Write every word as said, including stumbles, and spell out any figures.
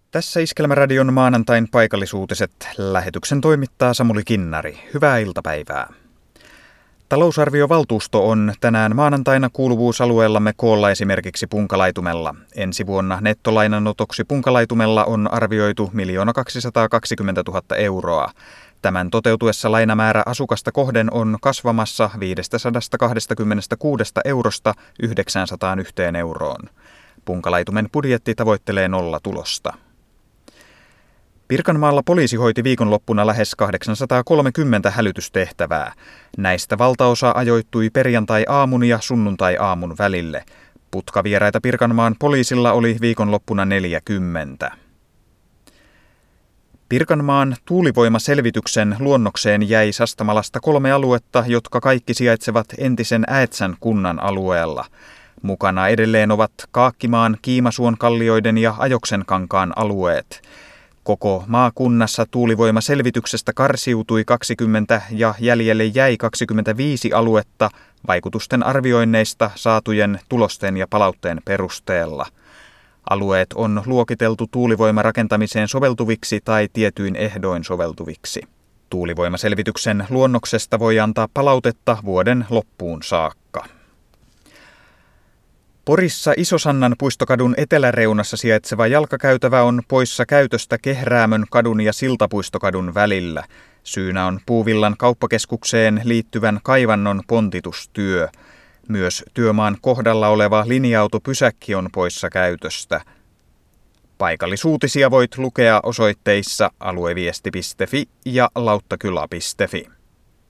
Tässä Iskelmäradion maanantain paikallisuutiset. Lähetyksen toimittaa Samuli Kinnari. Hyvää iltapäivää. Talousarviovaltuusto on tänään maanantaina kuuluvuusalueellamme koolla esimerkiksi Punkalaitumella. Ensi vuonna nettolainanotoksi Punkalaitumella on arvioitu miljoona kaksisataakaksikymmentätuhatta euroa. Tämän toteutuessa lainamäärä asukasta kohden on kasvamassa viisisataakaksikymmentäkuusi eurosta yhdeksänsataayksi euroon. Punkalaitumen budjetti tavoittelee nolla tulosta. Pirkanmaalla poliisi hoiti viikonloppuna lähes kahdeksansataakolmekymmentä hälytystehtävää. Näistä valtaosa ajoittui perjantai-aamun ja sunnuntai-aamun välille. Putkavieraita Pirkanmaan poliisilla oli viikonloppuna neljäkymmentä. Pirkanmaan tuulivoimaselvityksen luonnokseen jäi Sastamalasta kolme aluetta, jotka kaikki sijaitsevat entisen Äetsän kunnan alueella. Mukana edelleen ovat Kaakkimaan, Kiimasuon kallioiden ja Ajoksenkankaan alueet. Koko maakunnassa tuulivoimaselvityksestä karsiutui kaksikymmentä ja jäljelle jäi kaksikymmentäviisi aluetta vaikutusten arvioinneista saatujen tulosten ja palautteen perusteella. Alueet on luokiteltu tuulivoimarakentamiseen soveltuviksi tai tietyin ehdoin soveltuviksi. Tuulivoimaselvityksen luonnoksesta voi antaa palautetta vuoden loppuun saakka. Porissa Isosannan puistokadun eteläreunassa sijaitseva jalkakäytävä on poissa käytöstä Kehräämön kadun ja Siltapuistokadun välillä. Syynä on Puuvillan kauppakeskukseen liittyvän kaivannon pontitustyö. Myös työmaan kohdalla oleva linja-autopysäkki on poissa käytöstä. Paikallisuutisia voit lukea osoitteissa alueviesti piste fi ja lauttakylä piste fi.